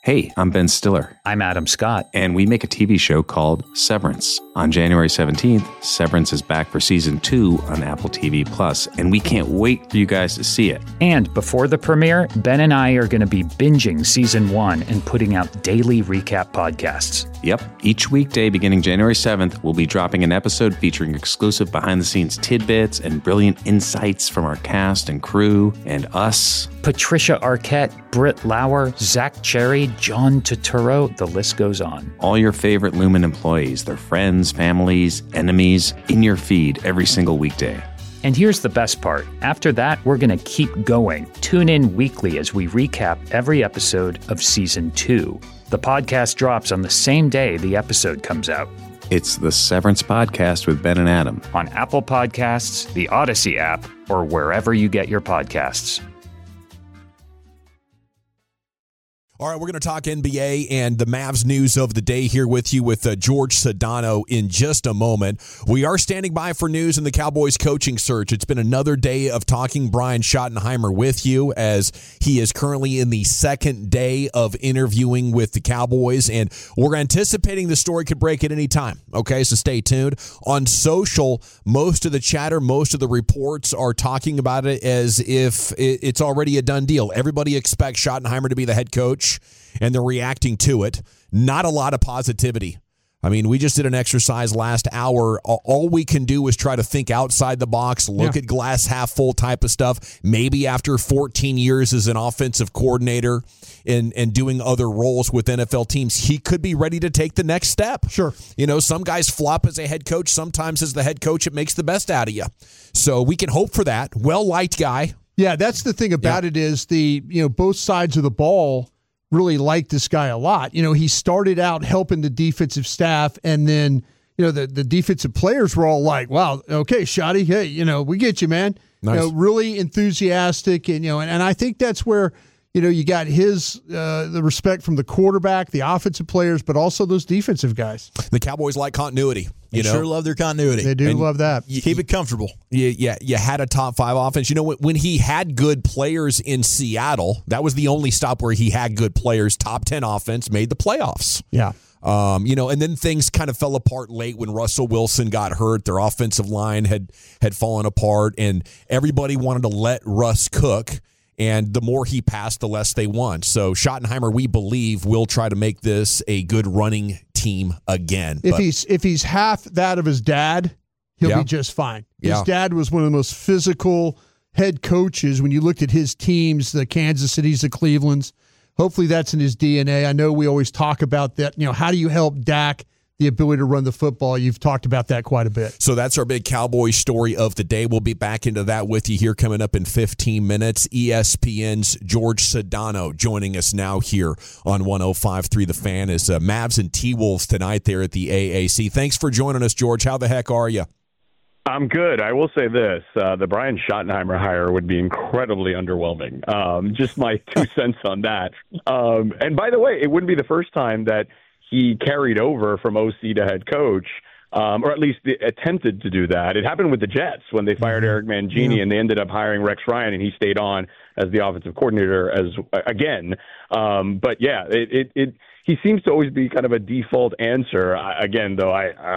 Hey, I'm Ben Stiller. I'm Adam Scott. And we make a TV show called Severance. On January 17th, Severance is back for Season 2 on Apple TV+, and we can't wait for you guys to see it. And before the premiere, Ben and I are going to be binging Season 1 and putting out daily recap podcasts. Yep. Each weekday beginning January 7th, we'll be dropping an episode featuring exclusive behind-the-scenes tidbits and brilliant insights from our cast and crew and us. Patricia Arquette, Britt Lauer, Zach Cherry, John Turturro, the list goes on. All your favorite Lumen employees, their friends, families, enemies, in your feed every single weekday. And here's the best part. After that, we're going to keep going. Tune in weekly as we recap every episode of Season 2. The podcast drops on the same day the episode comes out. It's the Severance Podcast with Ben and Adam. On Apple Podcasts, the Odyssey app, or wherever you get your podcasts. All right, we're going to talk NBA and the Mavs news of the day here with you with George Sedano in just a moment. We are standing by for news in the Cowboys coaching search. It's been another day of talking Brian Schottenheimer with you as he is currently in the second day of interviewing with the Cowboys, and we're anticipating the story could break at any time. Okay, so stay tuned. On social, most of the chatter, most of the reports are talking about it as if it's already a done deal. Everybody expects Schottenheimer to be the head coach, and they're reacting to it. Not a lot of positivity. I mean, we just did an exercise last hour. All we can do is try to think outside the box, look at glass half full type of stuff. Maybe after 14 years as an offensive coordinator and doing other roles with NFL teams, he could be ready to take the next step. Sure. You know, some guys flop as a head coach. Sometimes as the head coach, it makes the best out of you. So we can hope for that. Well-liked guy. Yeah, that's the thing about it is both sides of the ball really like this guy a lot. You know, he started out helping the defensive staff, and then, the defensive players were all like, wow, okay, Shotty, hey, we get you, man. Nice. Really enthusiastic, and I think that's where, you got his the respect from the quarterback, the offensive players, but also those defensive guys. The Cowboys like continuity. They sure love their continuity. They do love that. Keep it comfortable. You had a top 5 offense. When he had good players in Seattle, that was the only stop where he had good players. Top 10 offense, made the playoffs. Yeah. And then things kind of fell apart late when Russell Wilson got hurt. Their offensive line had fallen apart, and everybody wanted to let Russ cook. And the more he passed, the less they won. So Schottenheimer, we believe, will try to make this a good running team again. If he's half that of his dad, he'll be just fine. His dad was one of the most physical head coaches when you looked at his teams, the Kansas Cities, the Clevelands. Hopefully that's in his DNA. I know we always talk about that. How do you help Dak the ability to run the football? You've talked about that quite a bit. So that's our big Cowboys story of the day. We'll be back into that with you here coming up in 15 minutes. ESPN's George Sedano joining us now here on 105.3 The Fan is Mavs and T-Wolves tonight there at the AAC. Thanks for joining us, George. How the heck are you? I'm good. I will say this. The Brian Schottenheimer hire would be incredibly underwhelming. Just my 2 cents on that. And by the way, it wouldn't be the first time that he carried over from OC to head coach, or at least attempted to do that. It happened with the Jets when they fired Eric Mangini, and they ended up hiring Rex Ryan, and he stayed on as the offensive coordinator again. But yeah, he seems to always be kind of a default answer. Again, though,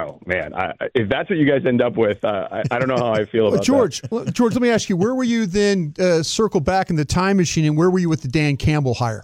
if that's what you guys end up with, I don't know how I feel about George, that. George, let me ask you, where were you then, circle back in the time machine, and where were you with the Dan Campbell hire?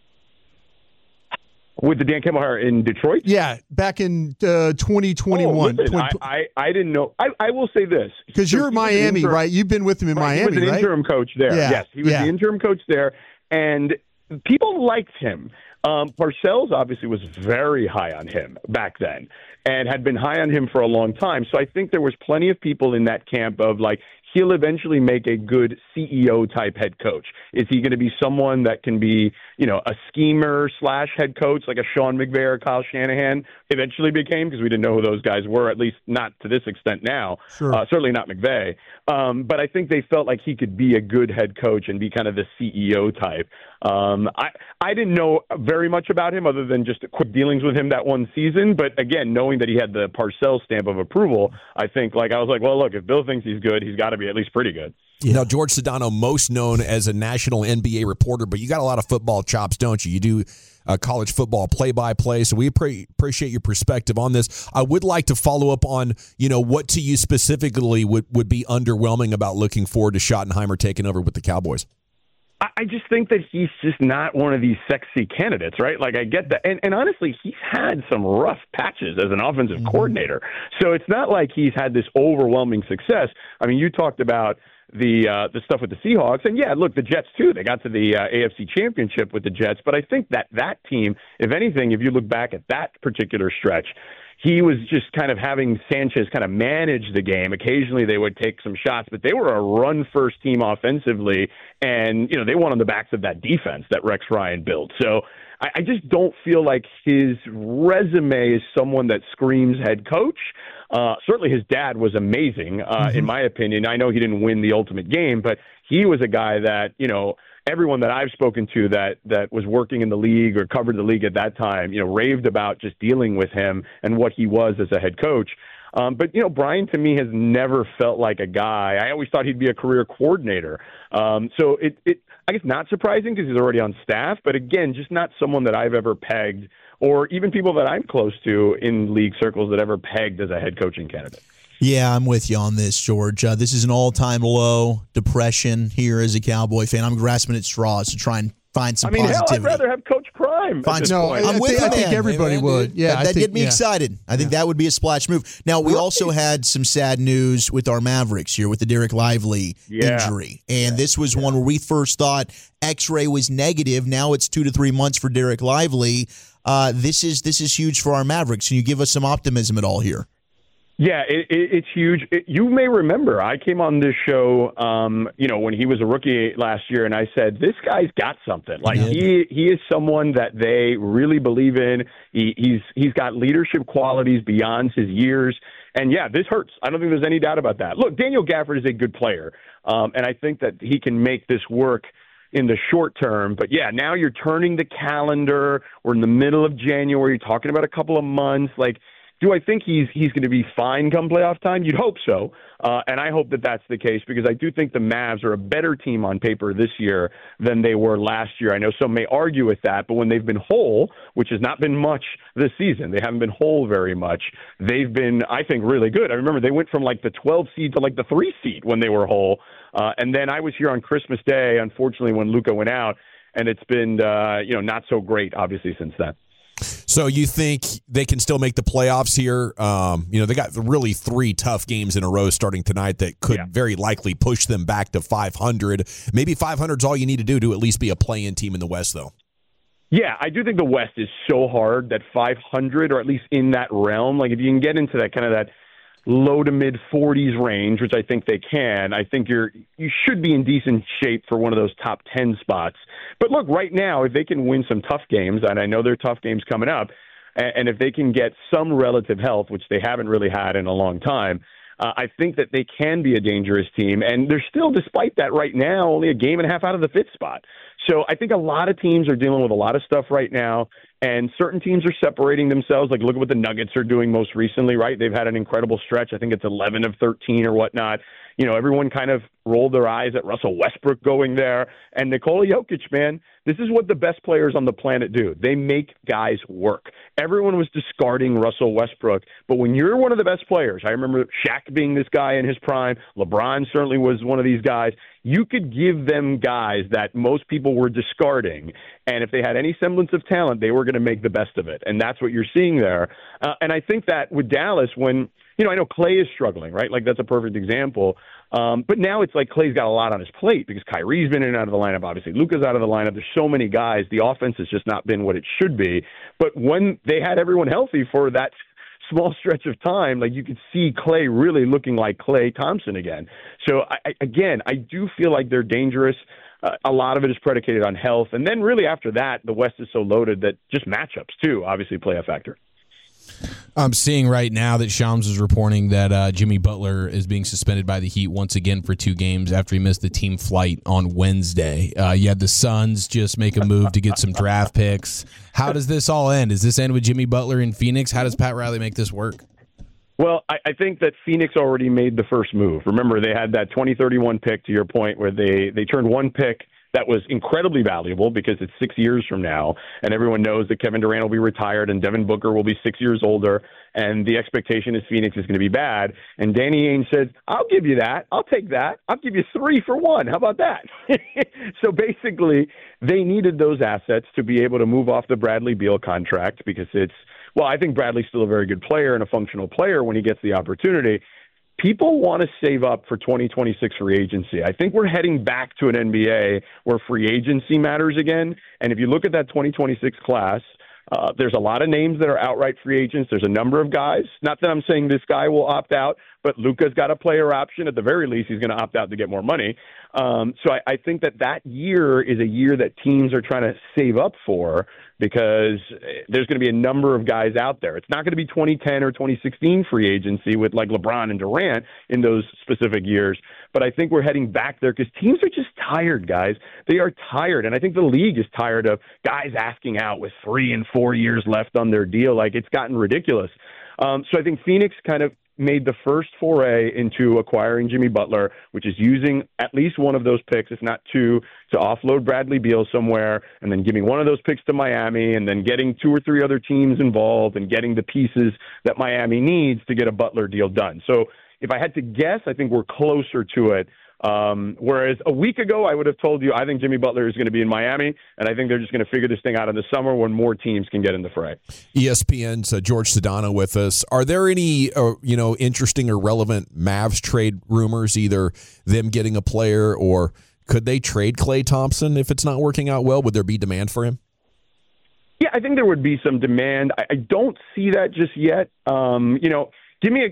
With the Dan Campbell hire in Detroit? Yeah, back in 2021. I didn't know. I will say this. Because you're Miami, right? You've been with him in Miami, He was an interim coach there. Yeah. Yes, he was the interim coach there, and people liked him. Parcells obviously was very high on him back then and had been high on him for a long time. So I think there was plenty of people in that camp of like, he'll eventually make a good CEO-type head coach. Is he going to be someone that can be, a schemer / head coach like a Sean McVay or Kyle Shanahan eventually became, because we didn't know who those guys were, at least not to this extent now. Sure. Certainly not McVay. But I think they felt like he could be a good head coach and be kind of the CEO type. I didn't know very much about him other than just quick dealings with him that one season. But again, knowing that he had the Parcells stamp of approval, I was like, well, look, if Bill thinks he's good, he's got to be at least pretty good. Yeah. Now, George Sedano, most known as a national NBA reporter, but you got a lot of football chops, don't you? You do college football play-by-play. So we appreciate your perspective on this. I would like to follow up on, what to you specifically would be underwhelming about looking forward to Schottenheimer taking over with the Cowboys. I just think that he's just not one of these sexy candidates, right? Like, I get that. And honestly, he's had some rough patches as an offensive coordinator. So it's not like he's had this overwhelming success. I mean, you talked about the stuff with the Seahawks. And, yeah, look, the Jets, too. They got to the AFC Championship with the Jets. But I think that team, if anything, if you look back at that particular stretch, he was just kind of having Sanchez kind of manage the game. Occasionally they would take some shots, but they were a run-first team offensively, and they won on the backs of that defense that Rex Ryan built. So I just don't feel like his resume is someone that screams head coach. Certainly his dad was amazing, in my opinion. I know he didn't win the ultimate game, but he was a guy that, everyone that I've spoken to that was working in the league or covered the league at that time, raved about just dealing with him and what he was as a head coach. But Brian, to me, has never felt like a guy. I always thought he'd be a career coordinator. So it I guess not surprising because he's already on staff, but again, just not someone that I've ever pegged, or even people that I'm close to in league circles that ever pegged as a head coaching candidate. Yeah, I'm with you on this, George. This is an all-time low depression here as a Cowboy fan. I'm grasping at straws to try and find some positivity. Hell, I'd rather have Coach Prime. I'm with you, I think everybody would. Yeah, that get me excited. I think that would be a splash move. Now, we also had some sad news with our Mavericks here with the Derek Lively injury. And this was one where we first thought X-ray was negative. Now it's 2 to 3 months for Derek Lively. This is huge for our Mavericks. Can you give us some optimism at all here? Yeah, it's huge. You may remember I came on this show, when he was a rookie last year, and I said, this guy's got something. Like, he is someone that they really believe in. He's got leadership qualities beyond his years. And, yeah, this hurts. I don't think there's any doubt about that. Look, Daniel Gafford is a good player, and I think that he can make this work in the short term. But, yeah, now you're turning the calendar. We're in the middle of January, talking about a couple of months. Like, do I think he's going to be fine come playoff time? You'd hope so. And I hope that that's the case because I do think the Mavs are a better team on paper this year than they were last year. I know some may argue with that, but when they've been whole, which has not been much this season, they haven't been whole very much. They've been, I think, really good. I remember they went from like the 12 seed to like the 3 seed when they were whole. And then I was here on Christmas Day, unfortunately, when Luka went out, and it's been, not so great, obviously, since then. So you think they can still make the playoffs here? They got really 3 tough games in a row starting tonight that could very likely push them back to 500. Maybe 500 is all you need to do to at least be a play-in team in the West, though. Yeah, I do think the West is so hard that 500, or at least in that realm, like if you can get into that kind of that low to mid 40s range, which I think they can, I think you should be in decent shape for one of those top 10 spots. But look, right now, if they can win some tough games, and I know there are tough games coming up, and if they can get some relative health, which they haven't really had in a long time, I think that they can be a dangerous team. And they're still, despite that right now, only a game and a half out of the 5th spot. So I think a lot of teams are dealing with a lot of stuff right now, and certain teams are separating themselves. Like, look at what the Nuggets are doing most recently, right? They've had an incredible stretch. I think it's 11 of 13 or whatnot. Everyone kind of rolled their eyes at Russell Westbrook going there. And Nikola Jokic, man, this is what the best players on the planet do. They make guys work. Everyone was discarding Russell Westbrook. But when you're one of the best players, I remember Shaq being this guy in his prime. LeBron certainly was one of these guys. You could give them guys that most people were discarding. And if they had any semblance of talent, they were going to make the best of it. And that's what you're seeing there. And I think that with Dallas, when I know Clay is struggling, right? Like, that's a perfect example. But now it's like Clay's got a lot on his plate because Kyrie's been in and out of the lineup. Obviously, Luka's out of the lineup. There's so many guys. The offense has just not been what it should be. But when they had everyone healthy for that small stretch of time, like, you could see Clay really looking like Klay Thompson again. So, I do feel like they're dangerous. A lot of it is predicated on health. And then really after that, the West is so loaded that just matchups, too, obviously play a factor. I'm seeing right now that Shams is reporting that Jimmy Butler is being suspended by the Heat once again for 2 games after he missed the team flight on Wednesday. You had the Suns just make a move to get some draft picks. How does this all end? Does this end with Jimmy Butler in Phoenix? How does Pat Riley make this work? Well, I think that Phoenix already made the first move. Remember, they had that 2031 pick, to your point, where they turned one pick that was incredibly valuable because it's 6 years from now, and everyone knows that Kevin Durant will be retired and Devin Booker will be 6 years older, and the expectation is Phoenix is going to be bad. And Danny Ainge said, I'll give you that. I'll take that. I'll give you 3 for 1. How about that? So basically, they needed those assets to be able to move off the Bradley Beal contract because I think Bradley's still a very good player and a functional player when he gets the opportunity. People want to save up for 2026 free agency. I think we're heading back to an NBA where free agency matters again. And if you look at that 2026 class, there's a lot of names that are outright free agents. There's a number of guys. Not that I'm saying this guy will opt out, but Luka's got a player option. At the very least, he's going to opt out to get more money. So I think that year is a year that teams are trying to save up for because there's going to be a number of guys out there. It's not going to be 2010 or 2016 free agency with like LeBron and Durant in those specific years. But I think we're heading back there because teams are just tired, guys. They are tired. And I think the league is tired of guys asking out with 3 and 4 years left on their deal. Like, it's gotten ridiculous. So I think Phoenix kind of made the first foray into acquiring Jimmy Butler, which is using at least one of those picks, if not 2, to offload Bradley Beal somewhere, and then giving one of those picks to Miami, and then getting 2 or 3 other teams involved and getting the pieces that Miami needs to get a Butler deal done. So if I had to guess, I think we're closer to it. Whereas a week ago, I would have told you I think Jimmy Butler is going to be in Miami, and I think they're just going to figure this thing out in the summer when more teams can get in the fray. ESPN's George Sedano with us. Are there any interesting or relevant Mavs trade rumors, either them getting a player or could they trade Klay Thompson if it's not working out well? Would there be demand for him? Yeah, I think there would be some demand. I don't see that just yet. Give me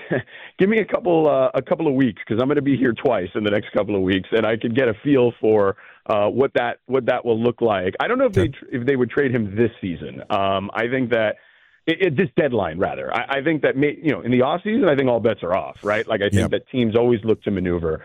a couple of weeks because I'm going to be here twice in the next couple of weeks, and I could get a feel for what that will look like. I don't know if they would trade him this season. I think that this deadline rather. I think that in the off season, I think all bets are off, right? Like I think that teams always look to maneuver,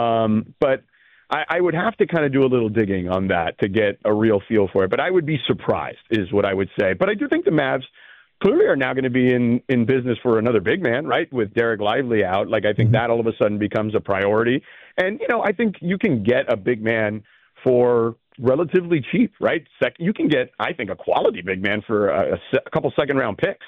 but I would have to kind of do a little digging on that to get a real feel for it. But I would be surprised, is what I would say. But I do think the Mavs clearly are now going to be in business for another big man, right? With Derek Lively out. Like, I think that all of a sudden becomes a priority. And, I think you can get a big man for relatively cheap, right? You can get, I think, a quality big man for a couple second-round picks.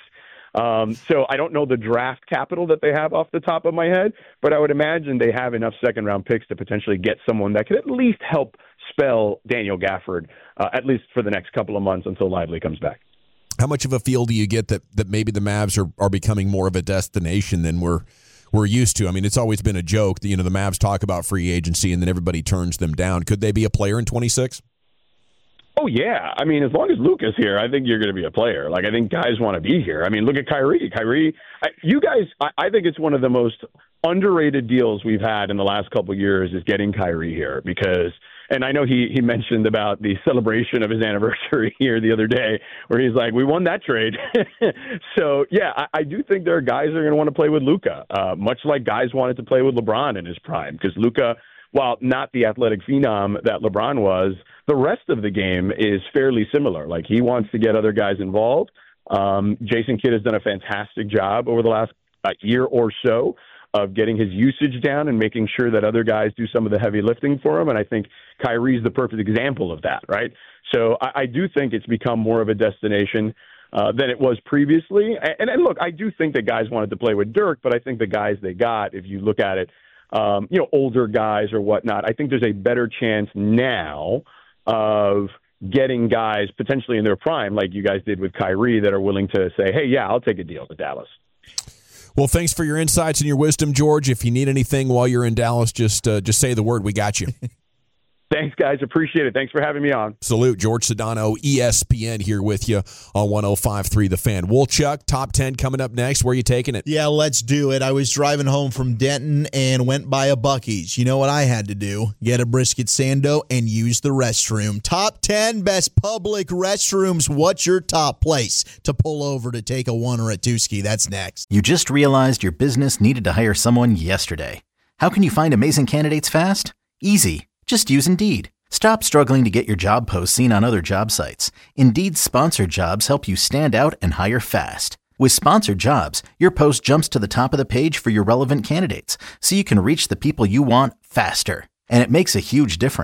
So I don't know the draft capital that they have off the top of my head, but I would imagine they have enough second-round picks to potentially get someone that could at least help spell Daniel Gafford, at least for the next couple of months until Lively comes back. How much of a feel do you get that maybe the Mavs are becoming more of a destination than we're used to? I mean, it's always been a joke that, the Mavs talk about free agency and then everybody turns them down. Could they be a player in 26? Oh, yeah. I mean, as long as Luka's here, I think you're going to be a player. Like, I think guys want to be here. I mean, look at Kyrie. I think it's one of the most underrated deals we've had in the last couple of years is getting Kyrie here because – and I know he mentioned about the celebration of his anniversary here the other day where he's like, we won that trade. So, yeah, I do think there are guys that are going to want to play with Luka, much like guys wanted to play with LeBron in his prime because Luka, while not the athletic phenom that LeBron was, the rest of the game is fairly similar. Like, he wants to get other guys involved. Jason Kidd has done a fantastic job over the last year or so of getting his usage down and making sure that other guys do some of the heavy lifting for him. And I think Kyrie's the perfect example of that, right? So I do think it's become more of a destination than it was previously. And look, I do think that guys wanted to play with Dirk, but I think the guys they got, if you look at it, older guys or whatnot, I think there's a better chance now of getting guys potentially in their prime, like you guys did with Kyrie, that are willing to say, hey, yeah, I'll take a deal to Dallas. Well, thanks for your insights and your wisdom, George. If you need anything while you're in Dallas, just say the word. We got you. Thanks, guys. Appreciate it. Thanks for having me on. Salute. George Sedano, ESPN, here with you on 105.3 The Fan. Wolchuk, top 10 coming up next. Where are you taking it? Yeah, let's do it. I was driving home from Denton and went by a Buc-ee's. You know what I had to do? Get a brisket sando and use the restroom. Top 10 best public restrooms. What's your top place to pull over to take a one or a two-ski? That's next. You just realized your business needed to hire someone yesterday. How can you find amazing candidates fast? Easy. Just use Indeed. Stop struggling to get your job posts seen on other job sites. Indeed's sponsored jobs help you stand out and hire fast. With sponsored jobs, your post jumps to the top of the page for your relevant candidates, so you can reach the people you want faster. And it makes a huge difference.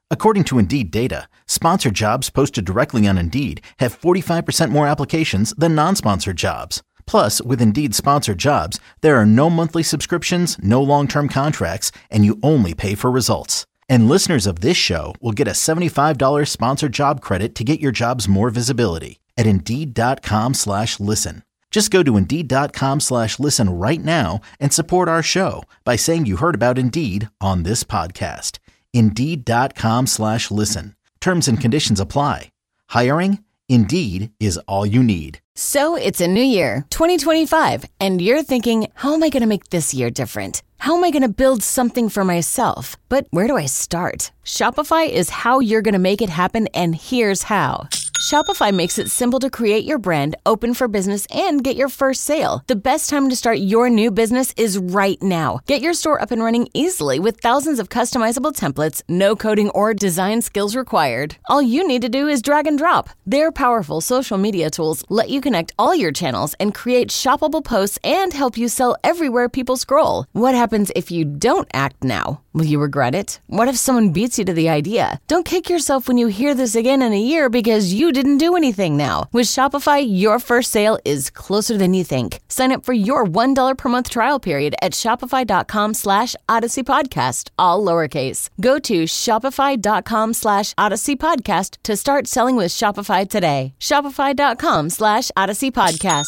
According to Indeed data, sponsored jobs posted directly on Indeed have 45% more applications than non-sponsored jobs. Plus, with Indeed sponsored jobs, there are no monthly subscriptions, no long-term contracts, and you only pay for results. And listeners of this show will get a $75 sponsored job credit to get your jobs more visibility at Indeed.com/listen. Just go to Indeed.com/listen right now and support our show by saying you heard about Indeed on this podcast. Indeed.com/listen. Terms and conditions apply. Hiring? Indeed is all you need. So it's a new year, 2025, and you're thinking, how am I going to make this year different? How am I going to build something for myself? But where do I start? Shopify is how you're going to make it happen, and here's how. Shopify makes it simple to create your brand, open for business, and get your first sale. The best time to start your new business is right now. Get your store up and running easily with thousands of customizable templates, no coding or design skills required. All you need to do is drag and drop. Their powerful social media tools let you connect all your channels and create shoppable posts and help you sell everywhere people scroll. What happens if you don't act now? Will you regret it? What if someone beats you to the idea? Don't kick yourself when you hear this again in a year because you didn't do anything now. With Shopify, your first sale is closer than you think. Sign up for your $1 per month trial period at shopify.com/Odyssey Podcast, all lowercase. Go to shopify.com/Odyssey Podcast to start selling with Shopify today. Shopify.com/Odyssey Podcast.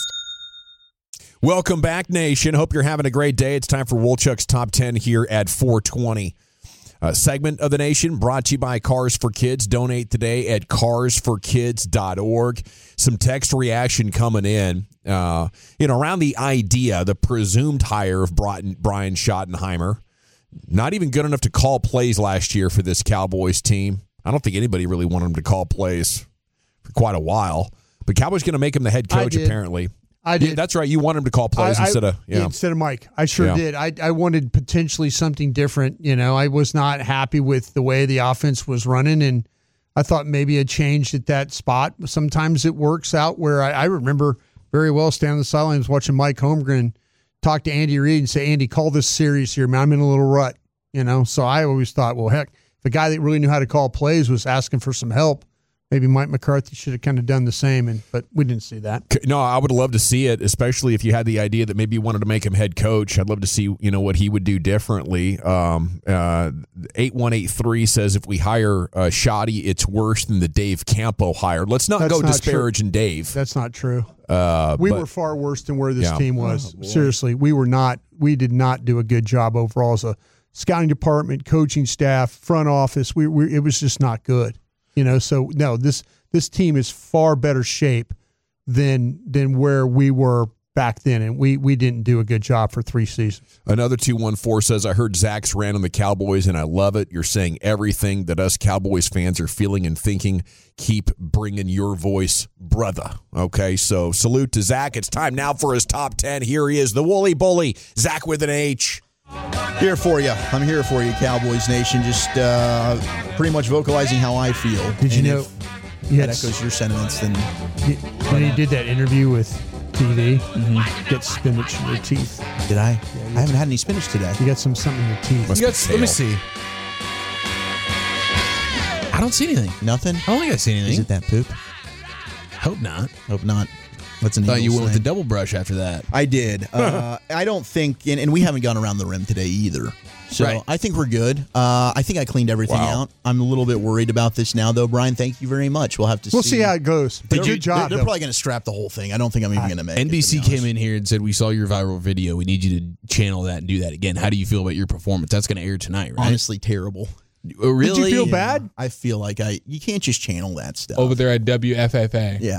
Welcome back, Nation. Hope you're having a great day. It's time for Wolchuk's Top 10 here at 420. Segment of the Nation brought to you by Cars for Kids. Donate today at carsforkids.org. Some text reaction coming in, around the idea, the presumed hire of Brian Schottenheimer. Not even good enough to call plays last year for this Cowboys team. I don't think anybody really wanted him to call plays for quite a while. But Cowboys going to make him the head coach, apparently. I did. Yeah, that's right. You want him to call plays instead of Mike. I sure did. I wanted potentially something different. I was not happy with the way the offense was running, and I thought maybe a change at that spot. Sometimes it works out where I remember very well standing on the sidelines watching Mike Holmgren talk to Andy Reid and say, Andy, call this series here, man. I'm in a little rut. So I always thought, well, heck, the guy that really knew how to call plays was asking for some help. Maybe Mike McCarthy should have kind of done the same, but we didn't see that. No, I would love to see it, especially if you had the idea that maybe you wanted to make him head coach. I'd love to see, what he would do differently. 8183 says if we hire Shoddy, it's worse than the Dave Campo hire. Let's not go disparaging Dave. That's not true. We were far worse than where this team was. Seriously, we were not. We did not do a good job overall as a scouting department, coaching staff, front office. It was just not good. So no, this team is far better shape than where we were back then, and we didn't do a good job for 3 seasons. Another 214 says, I heard Zach's rant on the Cowboys, and I love it. You're saying everything that us Cowboys fans are feeling and thinking. Keep bringing your voice, brother. Okay, so salute to Zach. It's time now for his top 10. Here he is, the Woolly Bully, Zach with an H. Here for you. I'm here for you, Cowboys Nation. Just pretty much vocalizing how I feel. Did you know that echoes your sentiments? Then when you did that interview with TV, get spinach in your teeth. Did I? Yeah, I haven't had any spinach today. You got something in your teeth. Let me see. I don't see anything. Nothing? I don't think I see anything. Is it that poop? Hope not. Hope not. What's an thought you went thing? with the double brush after that. I did. I don't think, and we haven't gone around the rim today either. So I think we're good. I think I cleaned everything out. I'm a little bit worried about this now, though. Brian, thank you very much. We'll have to see. We'll see how it goes. Good job. They're probably going to strap the whole thing. I don't think I'm even going to make NBC it. came in here and said, we saw your viral video. We need you to channel that and do that again. How do you feel about your performance? That's going to air tonight, right? Honestly, terrible. Really? Did you feel bad? I feel like you can't just channel that stuff. Over there at WFFA. Yeah.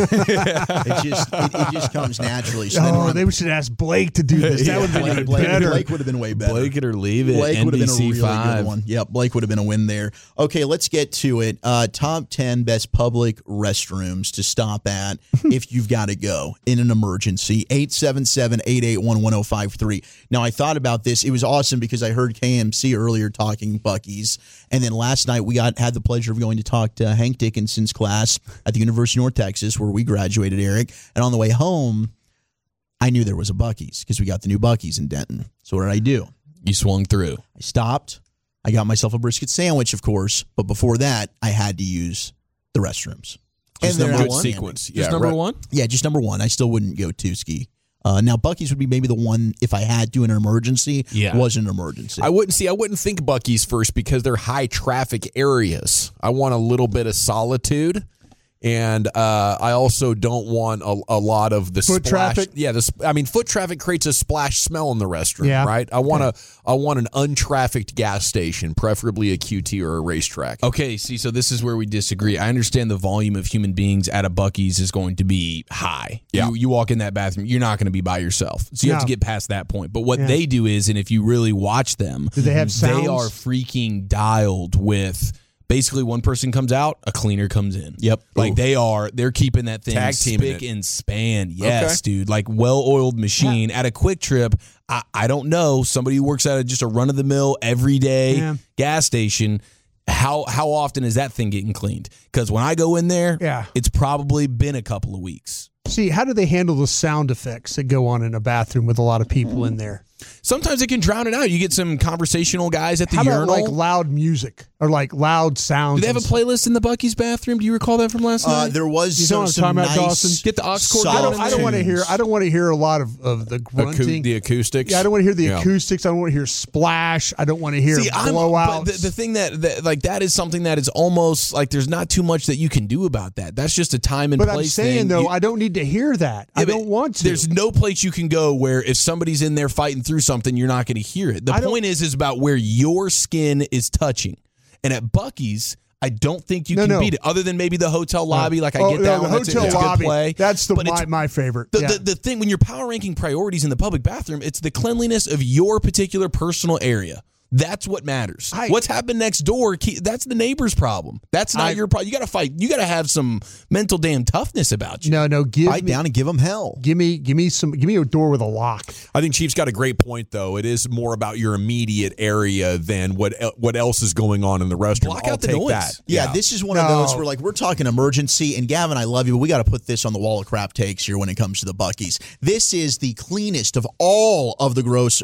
it just comes naturally. So they should ask Blake to do this. That would have been better. Blake would have been way better. Blake it or leave it. Blake would have been a really 5. good one. Yep, Blake would have been a win there. Okay, let's get to it. Top 10 best public restrooms to stop at if you've got to go in an emergency. 877-881-1053. Now, I thought about this. It was awesome because I heard KMC earlier talking Buc-ee's. And then last night we had the pleasure of going to talk to Hank Dickinson's class at the University of North Texas, where we graduated, Eric. And on the way home, I knew there was a Buc-ee's because we got the new Buc-ee's in Denton. So what did I do? You swung through. I stopped. I got myself a brisket sandwich, of course, but before that, I had to use the restrooms. Just and number one sequence. Just number one? Yeah, just number one. I still wouldn't go Tooski. Now, Buc-ee's would be maybe the one, if I had to in an emergency, was an emergency. I wouldn't think Buc-ee's first because they're high traffic areas. I want a little bit of solitude. And I also don't want a lot of the foot splash. traffic. Yeah, foot traffic creates a splash smell in the restroom, right? I want an untrafficked gas station, preferably a QT or a racetrack. Okay, so this is where we disagree. I understand the volume of human beings at a Buc-ee's is going to be high. Yeah. You walk in that bathroom, you're not going to be by yourself. So you have to get past that point. But what they do is, and if you really watch them, do they have sounds? They are freaking dialed with... Basically, one person comes out, a cleaner comes in. Yep. Like they're keeping that thing Tag teaming spick and span. Yes, dude. Like well-oiled machine. At a Quick Trip, I don't know, somebody who works at just a run-of-the-mill, everyday gas station, how often is that thing getting cleaned? Because when I go in there, it's probably been a couple of weeks. See, how do they handle the sound effects that go on in a bathroom with a lot of people in there? Sometimes it can drown it out. You get some conversational guys at the How about urinal. like loud music or like loud sounds? Do they have a playlist in the Buc-ee's bathroom? Do you recall that from last night? There was You know what I'm talking about, Dawson? Get the aux cord I going. don't want to hear a lot of the grunting. The acoustics. Yeah, I don't want to hear the acoustics. I don't want to hear splash. I don't want to hear blowouts. But the thing that is something that is almost like there's not too much that you can do about that. That's just a time and place thing. But I'm saying, though, I don't need to hear that. I don't want to. There's no place you can go where if somebody's in there fighting through something, you're not going to hear it. The point is about where your skin is touching. And at Buc-ee's, I don't think you can beat it, other than maybe the hotel lobby. Like I get that one. The hotel lobby. Play. That's my favorite. The thing when you're power ranking priorities in the public bathroom, it's the cleanliness of your particular personal area. That's what matters. What's happened next door, that's the neighbor's problem. That's not your problem. You got to fight. You got to have some mental damn toughness about you. No, fight down and give them hell. Give me a door with a lock. I think Chief's got a great point, though. It is more about your immediate area than what else is going on in the restroom. Block out the noise. That. Yeah, this is one of those where we're talking emergency, and Gavin, I love you, but we got to put this on the wall of crap takes here when it comes to the Buc-ee's. This is the cleanest of all of the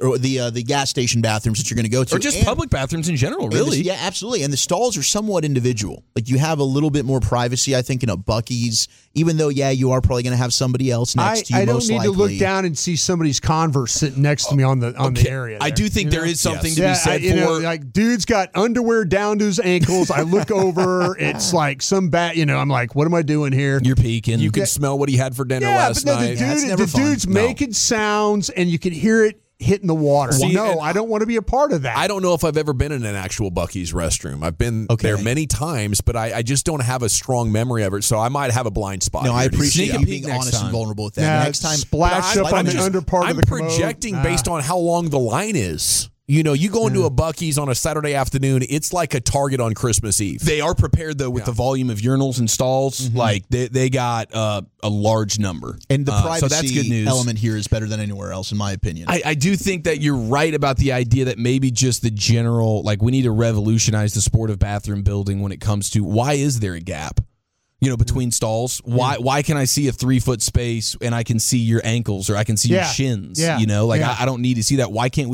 the gas station bathrooms that you're going to go to. Or just public bathrooms in general, really. Yeah, absolutely. And the stalls are somewhat individual. Like you have a little bit more privacy, I think, in a Buc-ee's, even though, you are probably going to have somebody else next to you. I don't need to look down and see somebody's Converse sitting next to me on the area. I do think there is something to be said for. Like dude's got underwear down to his ankles. I look over, it's like some bat. I'm like, what am I doing here? You're peeking. You can smell what he had for dinner last night. The dude's making sounds, and you can hear it hitting the water. I don't want to be a part of that. I don't know if I've ever been in an actual Buc-ee's restroom. I've been there many times, but I just don't have a strong memory of it, so I might have a blind spot. No, I appreciate you being honest and vulnerable with that. Yeah, next time, splash up on the under part of the commode. I'm projecting based on how long the line is. You go into a Buc-ee's on a Saturday afternoon, it's like a Target on Christmas Eve. They are prepared, though, with the volume of urinals and stalls. Mm-hmm. Like, they got a large number. And the privacy so that's good news. element here is better than anywhere else, in my opinion. I do think that you're right about the idea that maybe just the general, like, we need to revolutionize the sport of bathroom building when it comes to why is there a gap? Between stalls, why can I see a 3-foot space and I can see your ankles or I can see your shins? Yeah. I don't need to see that. Why can't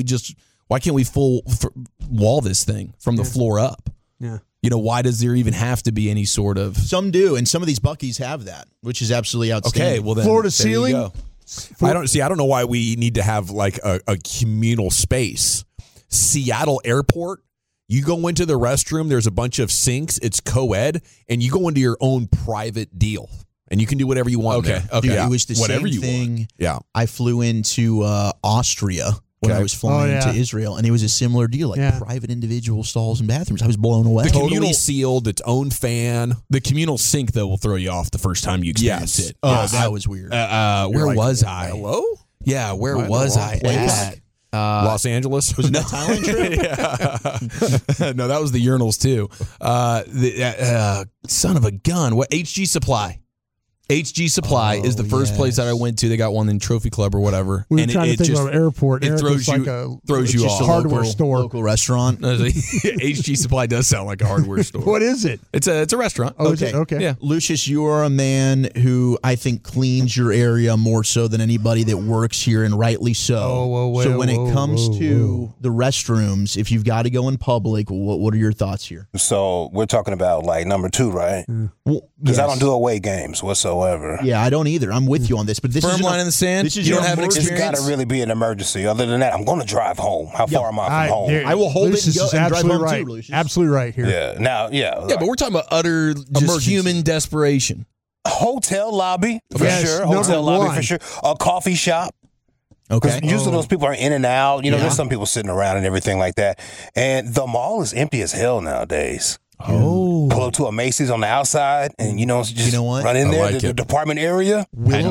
we full wall this thing from the floor up? Yeah. Why does there even have to be any sort of? Some do, and some of these Buc-ee's have that, which is absolutely outstanding. Okay, well then, floor to ceiling. I don't know why we need to have like a communal space. Seattle Airport. You go into the restroom, there's a bunch of sinks, it's co-ed, and you go into your own private deal. And you can do whatever you want there. Dude, it was the same thing. Yeah. I flew into Austria when I was flying to Israel, and it was a similar deal, private individual stalls and bathrooms. I was blown away. The totally sealed, its own fan. The communal sink, though, will throw you off the first time you experience it. Oh, that was weird. Where was I? Hello? Yeah, where was I at? Los Angeles? Was it that Thailand trip? No, that was the urinals, too. Son of a gun. What? HG Supply. HG Supply is the first place that I went to. They got one in Trophy Club or whatever. We were trying to think of an airport. It throws you off. A hardware store. Local restaurant. HG Supply does sound like a hardware store. What is it? It's a restaurant. Oh, is it? Okay. Yeah. Lucius, you are a man who I think cleans your area more so than anybody that works here, and rightly so. So when it comes to the restrooms, if you've got to go in public, what are your thoughts here? So we're talking about like number 2, right? Because I don't do away games whatsoever. Yeah, I don't either. I'm with you on this, but this firm is line in the sand. This is you don't have an experience. It's got to really be an emergency. Other than that, I'm going to drive home. How far am I from home? I will hold Lucius it and go and drive home right. too, Lucius. Absolutely right here. Yeah. Yeah, but we're talking about utter just human desperation. Hotel lobby for sure. Hotel lobby for sure. A coffee shop. Okay. Usually those people are in and out. You know, there's some people sitting around and everything like that. And the mall is empty as hell nowadays. Oh. Pull up to a Macy's on the outside and, just run in there, the department area.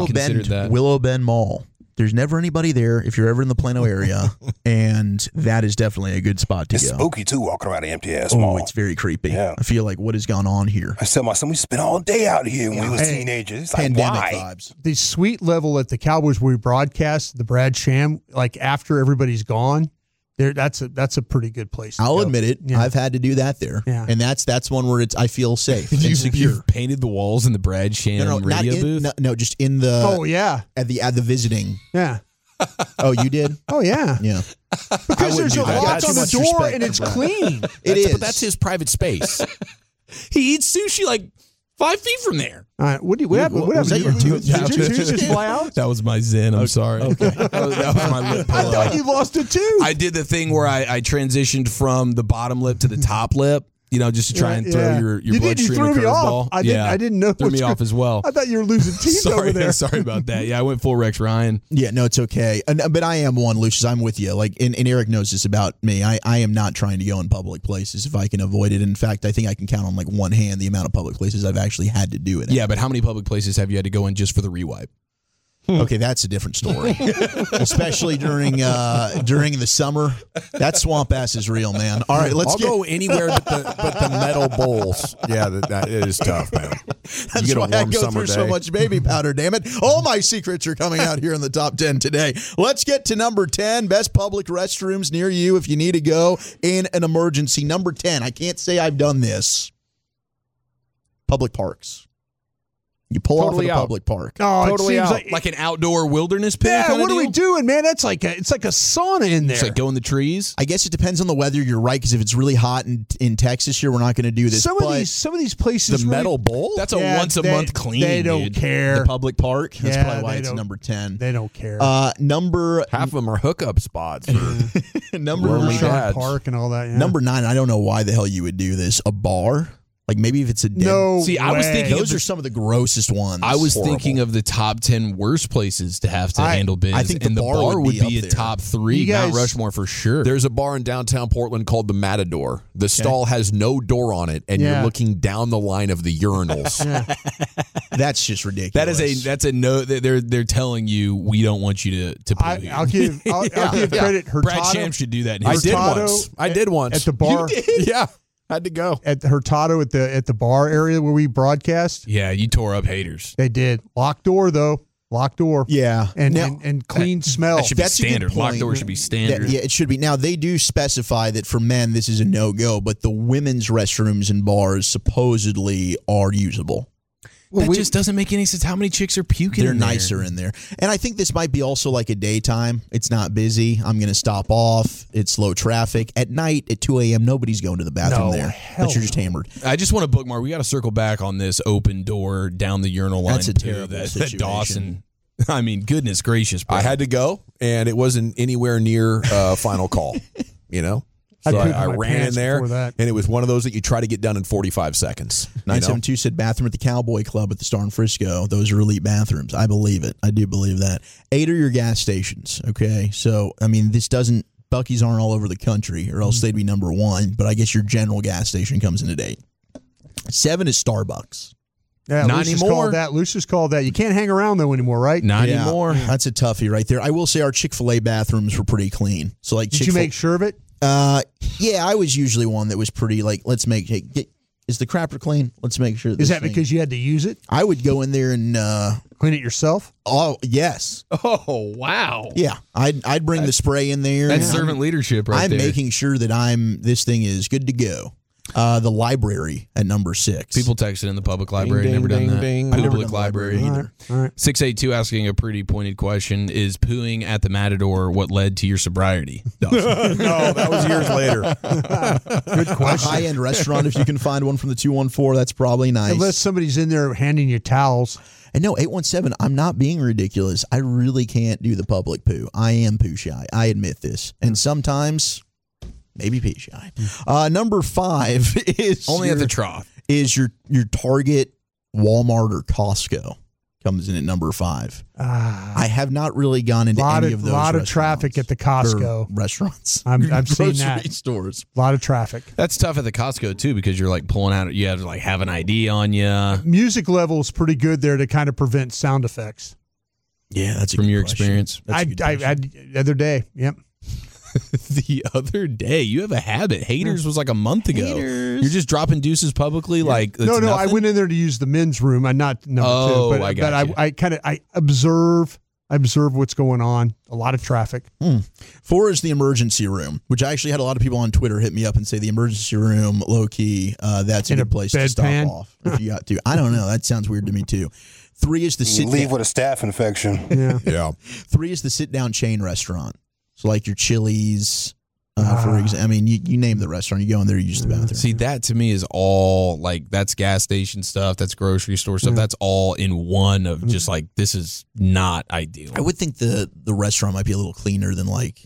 Willow Bend Mall. There's never anybody there if you're ever in the Plano area, and that is definitely a good spot to It's go. spooky, too, walking around an empty-ass mall. It's very creepy. Yeah. I feel like, what has gone on here? I tell my son, we spent all day out here when we was teenagers. It's like, Pandemic why? vibes. The suite level at the Cowboys where we broadcast, the Brad Sham, like after everybody's gone, that's a pretty good place. I'll admit it. Yeah. I've had to do that there, and that's one where I feel safe and secure. You've painted the walls in the Brad Sham radio booth. No, just in the. Oh yeah. At the visiting. Yeah. Oh, you did? Oh yeah. Yeah. Because there's a lock on the door and it's clean. It is. But that's his private space. He eats sushi like 5 feet from there. All right. What happened? Was that your tooth? Did your tooth just fly out? That was my Zen. I'm sorry. Okay. That was my lip pillow. I thought you lost a tooth. I did the thing where I transitioned from the bottom lip to the top lip. Just to try and throw your bloodstream a curveball. I didn't know. Threw me off as well. I thought you were losing teeth over there. Sorry about that. Yeah, I went full Rex Ryan. Yeah, no, it's okay. But I am one, Lucius. I'm with you. Like, and Eric knows this about me. I am not trying to go in public places if I can avoid it. In fact, I think I can count on like one hand the amount of public places I've actually had to do it. Yeah, but how many public places have you had to go in just for the rewipe? Okay, that's a different story. Especially during the summer. That swamp ass is real, man. All right, I'll go anywhere but the metal bowls. Yeah, that it is tough, man. That's why I go through so much baby powder, damn it. All my secrets are coming out here in the top 10 today. Let's get to number 10, best public restrooms near you if you need to go in an emergency. Number 10, I can't say I've done this. Public parks. You pull off at a public park. Oh, totally it seems out. Like an outdoor wilderness pit. Yeah, what are we doing, man? That's it's like a sauna in there. It's like go in the trees. I guess it depends on the weather. You're right, because if it's really hot in Texas here, we're not going to do this. Some of these places, the metal bowl. That's a once a month clean. They don't care. The public park. That's probably why it's number 10. They don't care. Half of them are hookup spots. Number Park and all that. Yeah. Number 9. I don't know why the hell you would do this. A bar. Like maybe if it's a no. See, I was thinking those are some of the grossest ones. I was thinking of the top 10 worst places to have to handle biz. I think the bar would be a top 3. Mount Rushmore for sure. There's a bar in downtown Portland called the Matador. The stall has no door on it, and you're looking down the line of the urinals. That's just ridiculous. That's a no. They're telling you we don't want you to poo here. I'll give credit. Hurtado, Brad Sham should do that. I did once at the bar. You did? Yeah. Had to go at Hurtado at the bar area where we broadcast. Yeah, you tore up haters. They did. Locked door though. Locked door. Yeah, and clean smell. That should be standard. Locked door should be standard. Yeah, it should be. Now they do specify that for men this is a no-go, but the women's restrooms and bars supposedly are usable. Well, that just doesn't make any sense. How many chicks are puking They're in there? nicer in there. And I think this might be also like a daytime. It's not busy. I'm going to stop off. It's low traffic. At night, at 2 a.m., nobody's going to the bathroom there. But you're just hammered. I just want to bookmark. We got to circle back on this open door down the urinal line. That's a terrible situation. That Dawson. I mean, goodness gracious, bro. I had to go, and it wasn't anywhere near final call, So I ran in there, and it was one of those that you try to get done in 45 seconds. 972 said bathroom at the Cowboy Club at the Star in Frisco. Those are elite bathrooms. I believe it. I do believe that. 8 are your gas stations, okay? So, I mean, Buc-ee's aren't all over the country, or else they'd be number 1, but I guess your general gas station comes in at 8. 7 is Starbucks. Yeah, not anymore. Lucius called that. You can't hang around though anymore, right? Not anymore. That's a toughie right there. I will say our Chick-fil-A bathrooms were pretty clean. So, like, did you make sure of it? Yeah, I was usually one that was pretty like, let's make is the crapper clean? Let's make sure. Is that because you had to use it? I would go in there and clean it yourself. Oh, yes. Oh, wow. Yeah, I'd bring the spray in there. That's servant leadership right there. I'm making sure that this thing is good to go. The library at number 6. People texted in the public library. Ding, never ding, done that. ding, ding. Public library either. All right. 682 asking a pretty pointed question. Is pooing at the Matador what led to your sobriety? No, that was years later. Good question. A high-end restaurant, if you can find one from the 214, that's probably nice. Unless somebody's in there handing you towels. And no, 817, I'm not being ridiculous. I really can't do the public poo. I am poo shy. I admit this. And sometimes, maybe pee shy. Number 5 is Only at the trough. Is your Target, Walmart, or Costco. Comes in at number 5. I have not really gone into any of those. A lot of traffic at the Costco restaurants. I've seen that. Grocery stores. A lot of traffic. That's tough at the Costco too because you're like pulling out. You have to like have an ID on you. Music level is pretty good there to kind of prevent sound effects. Yeah, that's from your experience. I the other day. Yep. The other day, you have a habit. Haters was like a month ago. Haters. You're just dropping deuces publicly, like no. Nothing? I went in there to use the men's room. I'm not number 2, but I observe what's going on. A lot of traffic. 4 is the emergency room, which I actually had a lot of people on Twitter hit me up and say the emergency room, low key, that's a good place to stop off if you got to. I don't know. That sounds weird to me too. 3 is the sit. Leave with a staph infection. Yeah. 3 is the sit down chain restaurant. So like your Chili's, for example. I mean, you name the restaurant, you go in there, you use the bathroom. See, that to me is all like that's gas station stuff, that's grocery store stuff. That's all in one of just like this is not ideal. I would think the restaurant might be a little cleaner than like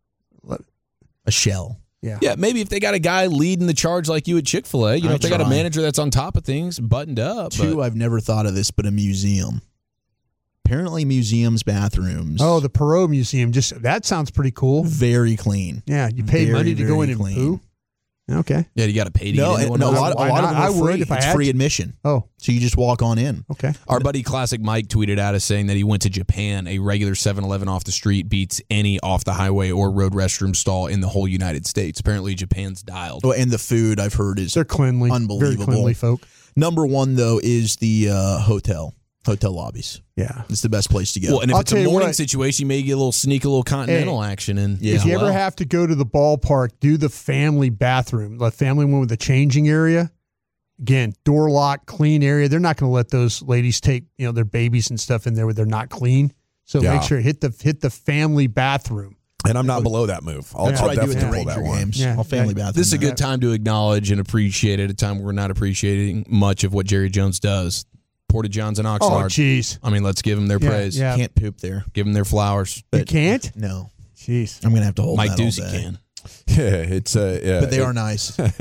a Shell. Yeah, maybe if they got a guy leading the charge like you at Chick-fil-A, if they got a manager that's on top of things, buttoned up. 2, I've never thought of this, but a museum. Apparently, museums' bathrooms. Oh, the Perot Museum. That sounds pretty cool. Very clean. Yeah, you pay money to go in and poo. Okay. Yeah, you got to pay to get in. A lot of them are free. It's free admission. Oh. So you just walk on in. Okay. Our buddy Classic Mike tweeted at us saying that he went to Japan. A regular 7-Eleven off the street beats any off the highway or road restroom stall in the whole United States. Apparently, Japan's dialed. Oh, and the food, I've heard, is they're cleanly. Unbelievable. Very cleanly folk. Number 1, though, is the hotel lobbies. Yeah. It's the best place to go. Well, and if it's a morning situation, you may get a little continental action in. Yeah. If you ever have to go to the ballpark, do the family bathroom, the family one with the changing area. Again, door lock, clean area. They're not going to let those ladies take, their babies and stuff in there where they're not clean. So make sure hit the family bathroom. And I'm not below that move. I'll definitely pull that one. Games. Yeah. I'll family bathroom. This is a good time to acknowledge and appreciate at a time where we're not appreciating much of what Jerry Jones does. Porta Johns and Oxnard. Oh, jeez. I mean, let's give them their praise. Yeah. Can't poop there. Give them their flowers. You can't? No. Jeez. I'm going to have to hold Mike that all Ducey day. can. Yeah, it's but they are nice. Mike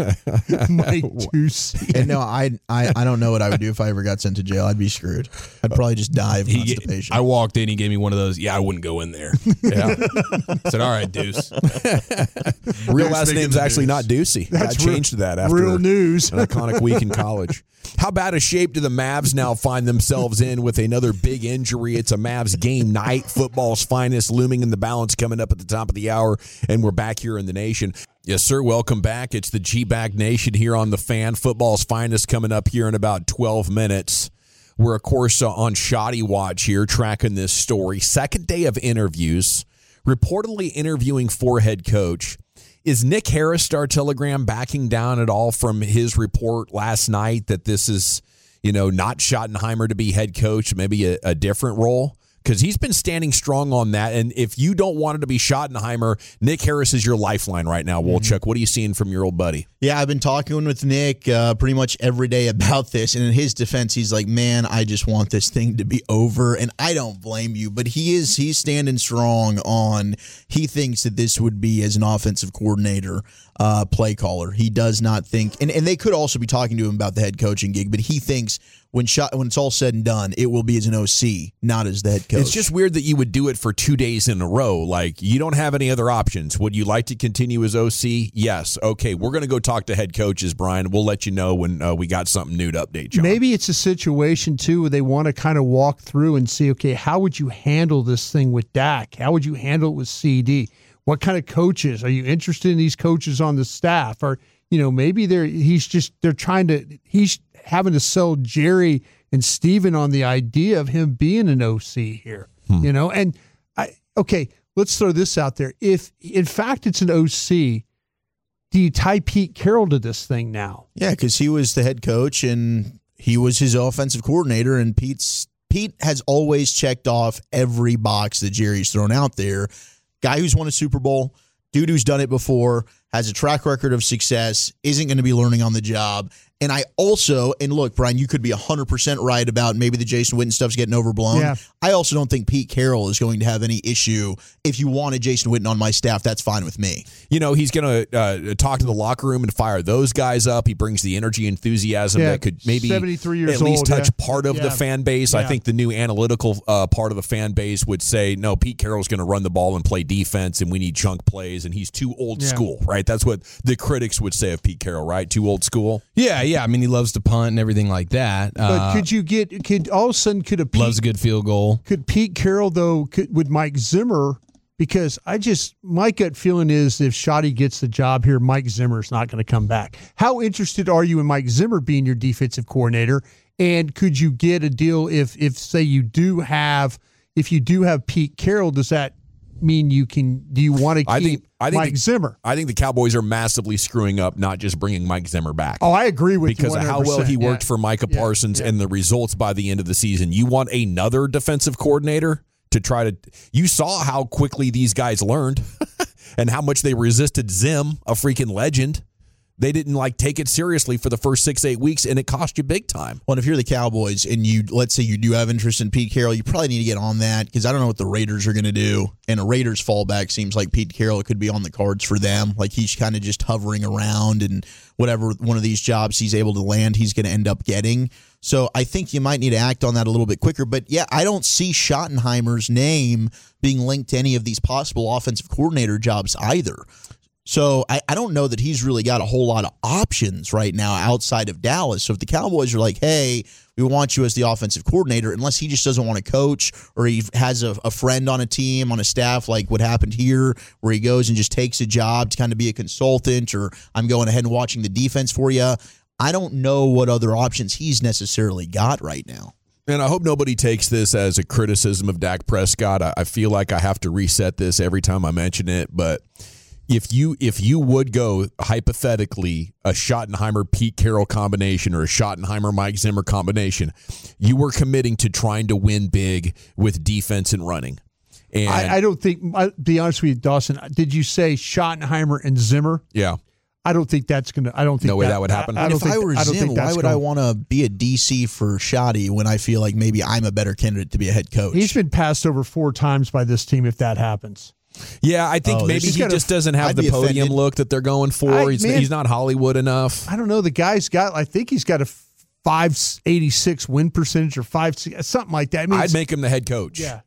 Ducey. And no, I don't know what I would do if I ever got sent to jail. I'd be screwed. I'd probably just die of constipation. I walked in, he gave me one of those. Yeah, I wouldn't go in there. Yeah. I said, all right, Deuce. Real last name's actually not Ducey. That's I changed that after real news. an iconic week in college. How bad a shape do the Mavs now find themselves in with another big injury? It's a Mavs game night. Football's finest looming in the balance coming up at the top of the hour, and we're back here in the nation. Yes, sir. Welcome back. It's the G-Bag Nation here on The Fan. Football's finest coming up here in about 12 minutes. We're, of course, on Shoddy Watch here tracking this story. Second day of interviews, reportedly interviewing for head coach. Is Nick Harris, Star Telegram, backing down at all from his report last night that this is, not Schottenheimer to be head coach, maybe a different role? Because he's been standing strong on that. And if you don't want it to be Schottenheimer, Nick Harris is your lifeline right now. Wolchuk, what are you seeing from your old buddy? Yeah, I've been talking with Nick pretty much every day about this. And in his defense, he's like, man, I just want this thing to be over. And I don't blame you. But he's standing strong on he thinks that this would be, as an offensive coordinator, play caller. He does not think, and they could also be talking to him about the head coaching gig, but he thinks when it's all said and done, it will be as an OC, not as the head coach. It's just weird that you would do it for 2 days in a row. Like, you don't have any other options. Would you like to continue as OC? Yes. Okay, we're going to go talk to head coaches, Brian. We'll let you know when we got something new to update you on. Maybe it's a situation, too, where they want to kind of walk through and see, okay, how would you handle this thing with Dak? How would you handle it with CD? What kind of coaches? Are you interested in these coaches on the staff? Or maybe he's having to sell Jerry and Steven on the idea of him being an OC here, and let's throw this out there. If in fact it's an OC, do you tie Pete Carroll to this thing now? Yeah, because he was the head coach and he was his offensive coordinator, and Pete has always checked off every box that Jerry's thrown out there. Guy who's won a Super Bowl, dude who's done it before, has a track record of success, isn't going to be learning on the job. And I also, and look, Brian, you could be 100% right about maybe the Jason Witten stuff's getting overblown. Yeah. I also don't think Pete Carroll is going to have any issue. If you wanted Jason Witten on my staff, that's fine with me. He's going to talk to the locker room and fire those guys up. He brings the energy, enthusiasm that could maybe 73 years at least old, touch part of the fan base. I think the new analytical part of the fan base would say, no, Pete Carroll's going to run the ball and play defense, and we need chunk plays, and he's too old school, right? That's what the critics would say of Pete Carroll, right? Too old school? Yeah. I mean, he loves to punt and everything like that. But all of a sudden, loves a good field goal. Could Pete Carroll, though, with Mike Zimmer, because my gut feeling is if Shoddy gets the job here, Mike Zimmer's not going to come back. How interested are you in Mike Zimmer being your defensive coordinator? And could you get a deal if say you do have Pete Carroll, does that mean do you want to keep Mike Zimmer? I think the Cowboys are massively screwing up not just bringing Mike Zimmer back. Oh, I agree with you 100%. Because of how well he worked for Micah Parsons and the results by the end of the season. You want another defensive coordinator to try to – you saw how quickly these guys learned and how much they resisted Zim, a freaking legend. They didn't take it seriously for the first 6-8 weeks, and it cost you big time. Well, if you're the Cowboys and let's say you do have interest in Pete Carroll, you probably need to get on that because I don't know what the Raiders are going to do. And a Raiders fallback seems like Pete Carroll could be on the cards for them. Like he's kind of just hovering around, and whatever one of these jobs he's able to land, he's going to end up getting. So I think you might need to act on that a little bit quicker. But yeah, I don't see Schottenheimer's name being linked to any of these possible offensive coordinator jobs either. So I don't know that he's really got a whole lot of options right now outside of Dallas. So if the Cowboys are like, hey, we want you as the offensive coordinator, unless he just doesn't want to coach or he has a friend on a team, on a staff like what happened here where he goes and just takes a job to kind of be a consultant, or I'm going ahead and watching the defense for you. I don't know what other options he's necessarily got right now. And I hope nobody takes this as a criticism of Dak Prescott. I feel like I have to reset this every time I mention it, but if you would go, hypothetically, a Schottenheimer-Pete Carroll combination or a Schottenheimer-Mike Zimmer combination, you were committing to trying to win big with defense and running. And I don't think, I'll be honest with you, Dawson, did you say Schottenheimer and Zimmer? Yeah. I don't think that's going to, I don't think no way that would happen. If I were Zim, why would I want to be a DC for Shoddy when I feel like maybe I'm a better candidate to be a head coach? He's been passed over 4 times by this team if that happens. Yeah, I think maybe he just doesn't have the podium look that they're going for. He's not Hollywood enough. I don't know. The guy's got, I think he's got a 586 win percentage or something like that. I mean, I'd make him the head coach. Yeah.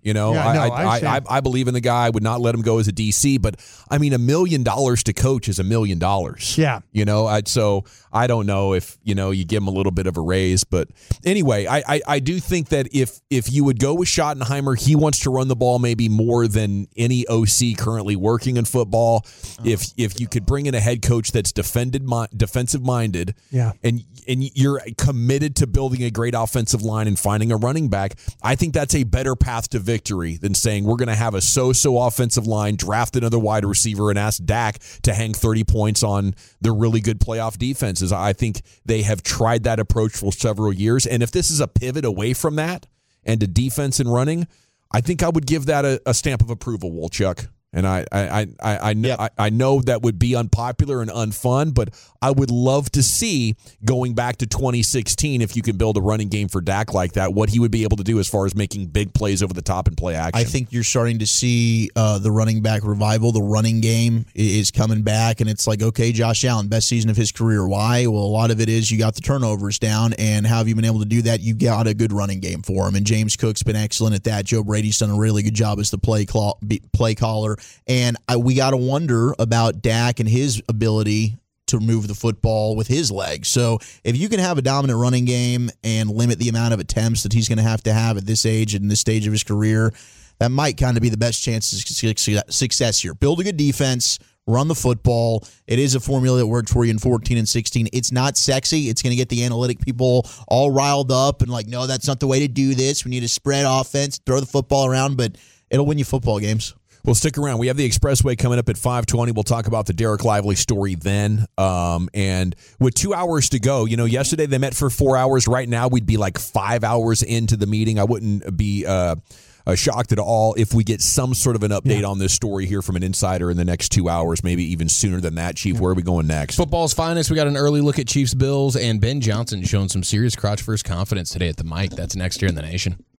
I believe in the guy. I would not let him go as a DC, but I mean, $1 million to coach is $1 million. Yeah. So I don't know if, you give him a little bit of a raise, but anyway, I do think that if you would go with Schottenheimer, he wants to run the ball maybe more than any OC currently working in football. If you could bring in a head coach that's defensive minded, and you're committed to building a great offensive line and finding a running back, I think that's a better path to victory than saying we're going to have a so-so offensive line, draft another wide receiver, and ask Dak to hang 30 points on the really good playoff defenses. I think they have tried that approach for several years, and if this is a pivot away from that and to defense and running, I think I would give that a stamp of approval, Wolchuk. And I know that would be unpopular and unfun, but I would love to see, going back to 2016, if you can build a running game for Dak like that, what he would be able to do as far as making big plays over the top and play action. I think you're starting to see the running back revival. The running game is coming back, and it's like, okay, Josh Allen, best season of his career. Why? Well, a lot of it is you got the turnovers down, and how have you been able to do that? You got a good running game for him, and James Cook's been excellent at that. Joe Brady's done a really good job as the play caller. And we got to wonder about Dak and his ability to move the football with his legs. So if you can have a dominant running game and limit the amount of attempts that he's going to have at this age and this stage of his career, that might kind of be the best chance of success here. Build a good defense, run the football. It is a formula that worked for you in 14 and 16. It's not sexy. It's going to get the analytic people all riled up and like, no, that's not the way to do this. We need a spread offense, throw the football around, but it'll win you football games. Well, stick around. We have the Expressway coming up at 5:20. We'll talk about the Derek Lively story then. And with 2 hours to go, yesterday they met for 4 hours. Right now we'd be like 5 hours into the meeting. I wouldn't be shocked at all if we get some sort of an update on this story here from an insider in the next 2 hours, maybe even sooner than that. Chief, where are we going next? Football's finest. We got an early look at Chiefs Bills, and Ben Johnson showing some serious crotch-first confidence today at the mic. That's next year in the Nation.